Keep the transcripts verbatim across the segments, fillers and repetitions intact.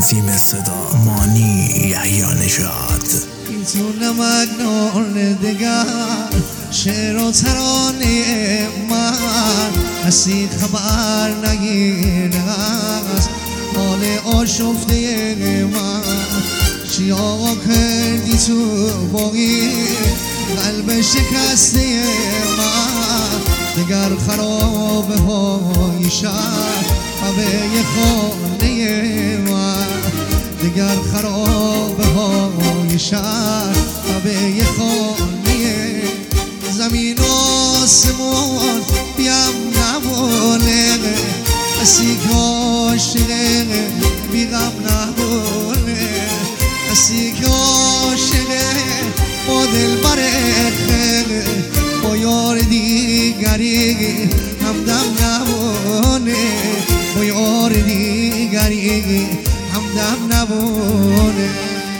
تیم صدا مانی یحیی نژاد. میتونه مگنون دگر شعر و ترانه من کسی خبر نگیره از حال آشفته من. چیا کردی تو باقی قلب شکسته من؟ دگر خرابه های شهر همه خانه من. دگر خرابه های شهر همه خانه. زمین و آسمان بیم نبونه کسی که عاشقه بی غم نبونه. کسی که عاشقه با دلبره با یار دیگری همدم نبونه. با یار دیگری همدم نبونه.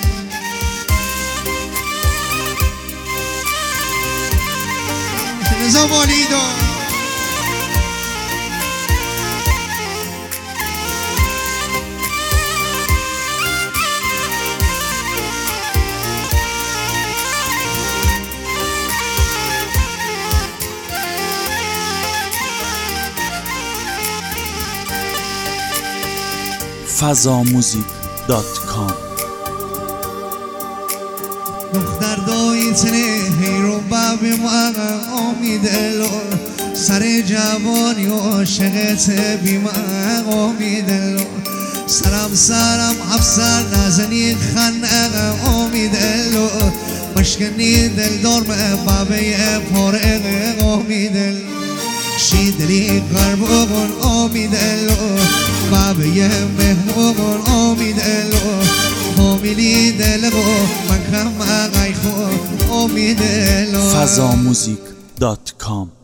زمانی دار فضا موزیک دات کام. دختر دایتنه هیرو باب من امیدلو سر جوانی عاشقت بی من امیدلو. سرم سرم افسر نزنی خنق امیدلو مشکنی دل دار به بابه پاره امیدلو. شیدلی قربون امیدلو بابه مهمون امیدلو فامیلی دلو من کم اقای خو امیدلو. فضا موزیک دات کام.